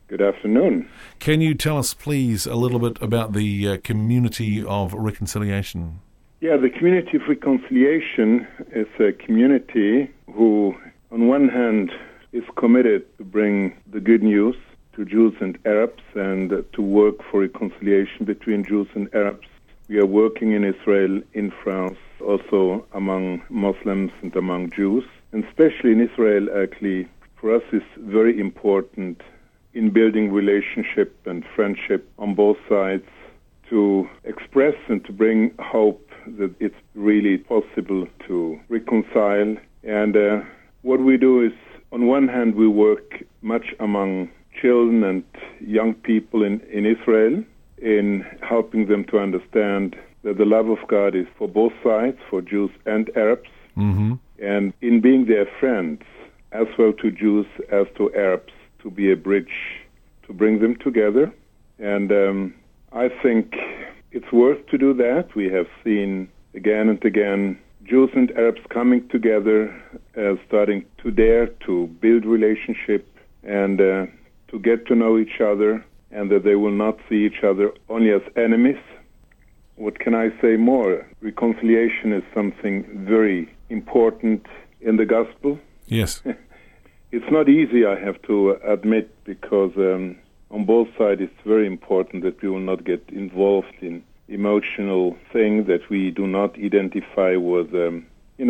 Good afternoon. Can you tell us, please, a little bit about the Community of Reconciliation? Yeah, the Community of Reconciliation is a community who, on one hand, is committed to bring the good news to Jews and Arabs and to work for reconciliation between Jews and Arabs. We are working in Israel, in France, also among Muslims and among Jews. And especially in Israel, actually, for us it's very important in building relationship and friendship on both sides to express and to bring hope that it's really possible to reconcile. And what we do is, on one hand, we work much among children and young people in Israel in helping them to understand that the love of God is for both sides, for Jews and Arabs, and in being their friends, as well to Jews as to Arabs, to be a bridge to bring them together. And I think it's worth to do that. We have seen again and again Jews and Arabs coming together, starting to dare to build relationship and to get to know each other, and that they will not see each other only as enemies. What can I say more? Reconciliation is something very important in the gospel. Yes. It's not easy, I have to admit, because on both sides it's very important that we will not get involved in emotional thing that we do not identify with, the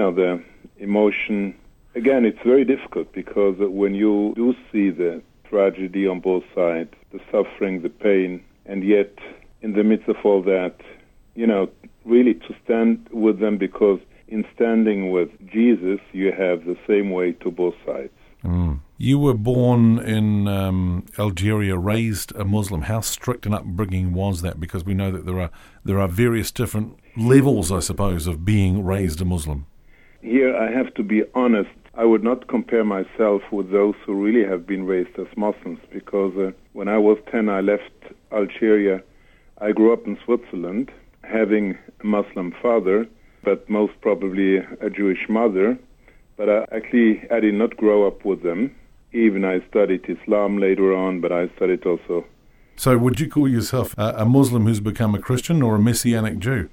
emotion. Again, it's very difficult because when you do see the tragedy on both sides, the suffering, the pain, and yet in the midst of all that, really to stand with them, because in standing with Jesus, you have the same way to both sides. You were born in Algeria, raised a Muslim. How strict an upbringing was that? Because we know that there are various different levels, I suppose, of being raised a Muslim. Here I have to be honest. I would not compare myself with those who really have been raised as Muslims, because when I was 10, I left Algeria. I grew up in Switzerland, having a Muslim father, but most probably a Jewish mother. But I did not grow up with them. Even I studied Islam later on, but I studied also. So would you call yourself a Muslim who's become a Christian or a Messianic Jew?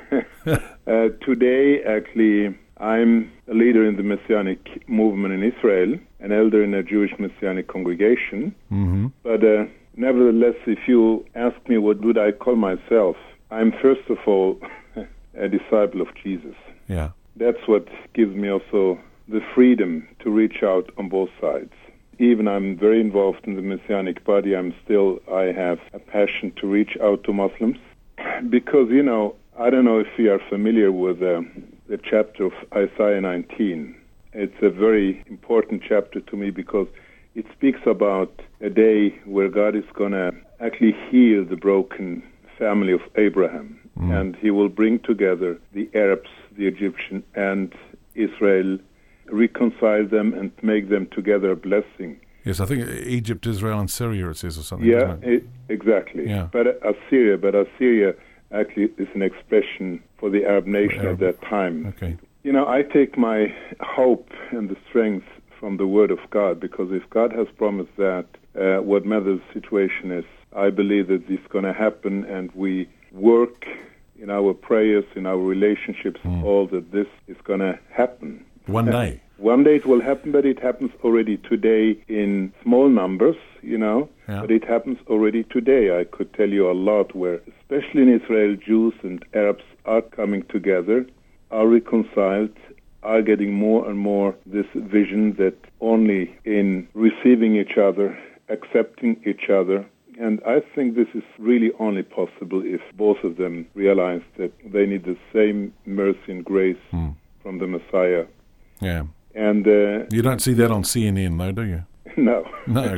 Today, actually, I'm a leader in the Messianic movement in Israel, an elder in a Jewish Messianic congregation. But nevertheless, if you ask me what would I call myself, I'm first of all a disciple of Jesus. Yeah. That's what gives me also the freedom to reach out on both sides. Even I'm very involved in the Messianic body, I have a passion to reach out to Muslims. Because, I don't know if you are familiar with the chapter of Isaiah 19. It's a very important chapter to me because it speaks about a day where God is going to actually heal the broken family of Abraham. And he will bring together the Arabs, the Egyptian, and Israel, reconcile them and make them together a blessing. Yes, I think Egypt, Israel, and Syria, it says, or something. Yeah, exactly. Yeah. But Assyria actually is an expression for the Arab nation at that time. Okay. I take my hope and the strength from the Word of God, because if God has promised that, what matters the situation is, I believe that this is going to happen, and we work in our prayers, in our relationships, all that this is going to happen. One day. One day it will happen, but it happens already today in small numbers, but it happens already today. I could tell you a lot where, especially in Israel, Jews and Arabs are coming together, are reconciled, are getting more and more this vision that only in receiving each other, accepting each other, and I think this is really only possible if both of them realize that they need the same mercy and grace from the Messiah. Yeah. And you don't see that on CNN, though, do you? No. No.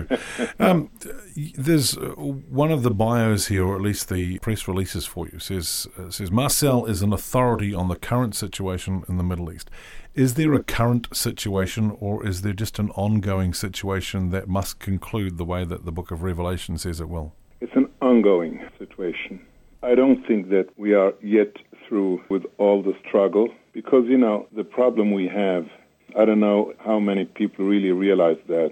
There's one of the bios here, or at least the press releases for you, says Marcel is an authority on the current situation in the Middle East. Is there a current situation, or is there just an ongoing situation that must conclude the way that the book of Revelation says it will? It's an ongoing situation. I don't think that we are yet through with all the struggle, because, the problem we have, I don't know how many people really realize that.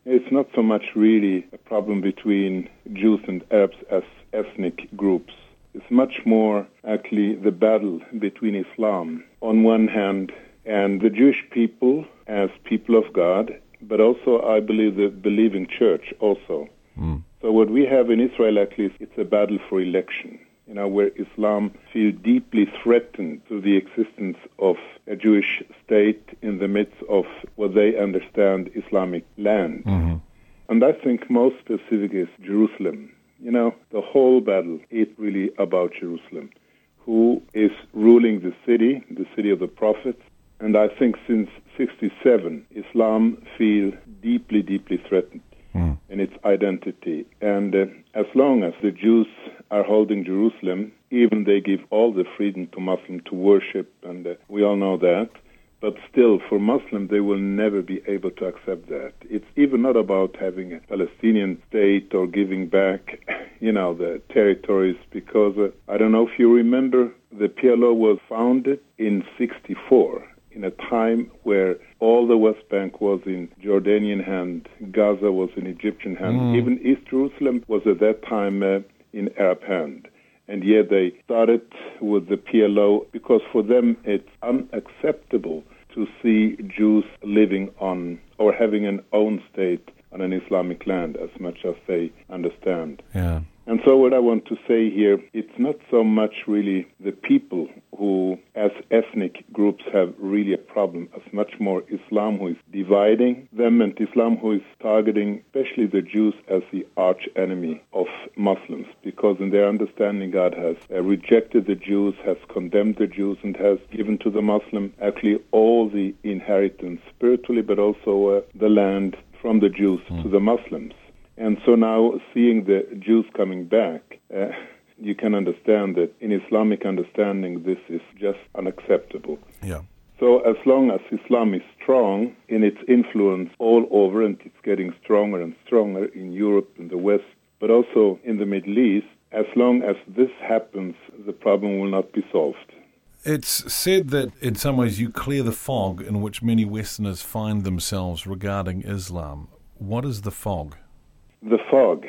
It's not so much really a problem between Jews and Arabs as ethnic groups. It's much more actually the battle between Islam on one hand and the Jewish people as people of God, but also I believe the believing church also. So what we have in Israel actually is it's a battle for election, where Islam feels deeply threatened to the existence of a Jewish state in the midst of what they understand Islamic land. And I think most specific is Jerusalem. The whole battle is really about Jerusalem. Who is ruling the city of the prophets? And I think since 1967, Islam feels deeply, deeply threatened in its identity. And as long as the Jews are holding Jerusalem, even they give all the freedom to Muslims to worship, and we all know that, but still, for Muslims, they will never be able to accept that. It's even not about having a Palestinian state or giving back, the territories, because I don't know if you remember, the PLO was founded in 1964, in a time where all the West Bank was in Jordanian hand, Gaza was in Egyptian hand, even East Jerusalem was at that time in Arab hand. And yet they started with the PLO because for them it's unacceptable to see Jews living on or having an own state on an Islamic land as much as they understand. Yeah. And so what I want to say here, it's not so much really the people who, as ethnic groups, have really a problem, as much more Islam who is dividing them and Islam who is targeting especially the Jews as the arch enemy of Muslims, because in their understanding God has rejected the Jews, has condemned the Jews, and has given to the Muslim actually all the inheritance spiritually, but also the land from the Jews to the Muslims. And so now, seeing the Jews coming back, you can understand that in Islamic understanding, this is just unacceptable. Yeah. So as long as Islam is strong in its influence all over, and it's getting stronger and stronger in Europe and the West, but also in the Middle East, as long as this happens, the problem will not be solved. It's said that in some ways you clear the fog in which many Westerners find themselves regarding Islam. What is the fog? The fog.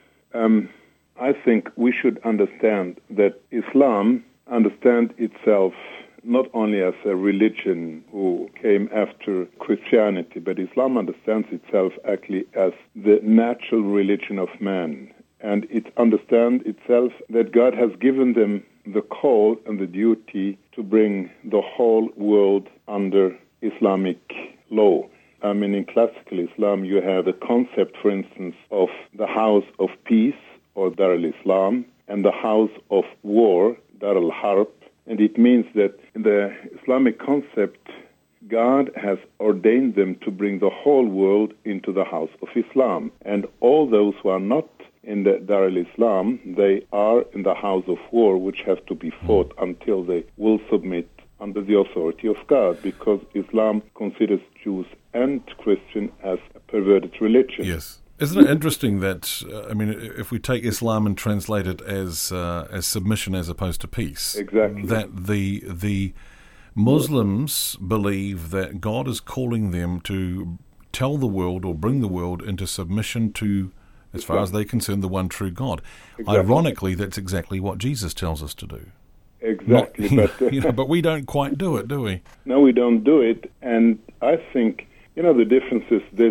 I think we should understand that Islam understands itself not only as a religion who came after Christianity, but Islam understands itself actually as the natural religion of man. And it understands itself that God has given them the call and the duty to bring the whole world under Islamic law. I mean, in classical Islam, you have the concept, for instance, of the house of peace, or Dar al-Islam, and the house of war, Dar al-Harb. And it means that in the Islamic concept, God has ordained them to bring the whole world into the house of Islam. And all those who are not in the Dar al-Islam, they are in the house of war, which have to be fought until they will submit under the authority of God, because Islam considers Jews and Christian as a perverted religion. Yes. Isn't it interesting that, if we take Islam and translate it as submission as opposed to peace, exactly, that the Muslims believe that God is calling them to tell the world or bring the world into submission to, as far as they're concerned, the one true God. Exactly. Ironically, that's exactly what Jesus tells us to do. Exactly. But we don't quite do it, do we? No, we don't do it. And I think, the difference is this.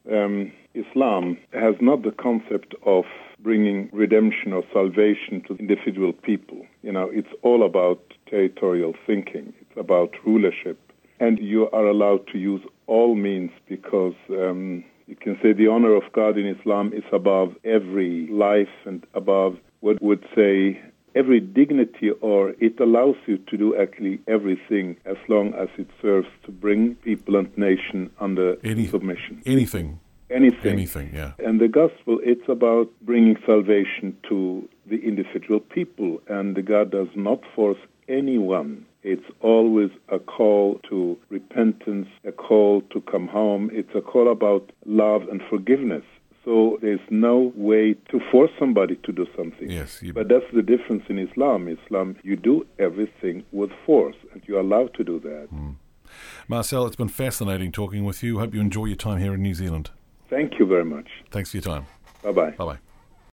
Islam has not the concept of bringing redemption or salvation to individual people. It's all about territorial thinking. It's about rulership. And you are allowed to use all means because you can say the honor of God in Islam is above every life and above what would say every dignity, or it allows you to do actually everything as long as it serves to bring people and nation under submission. Anything, yeah. And the gospel, it's about bringing salvation to the individual people, and God does not force anyone. It's always a call to repentance, a call to come home. It's a call about love and forgiveness. So there's no way to force somebody to do something. Yes, but that's the difference in Islam. Islam, you do everything with force, and you're allowed to do that. Marcel, it's been fascinating talking with you. Hope you enjoy your time here in New Zealand. Thank you very much. Thanks for your time. Bye-bye. Bye-bye.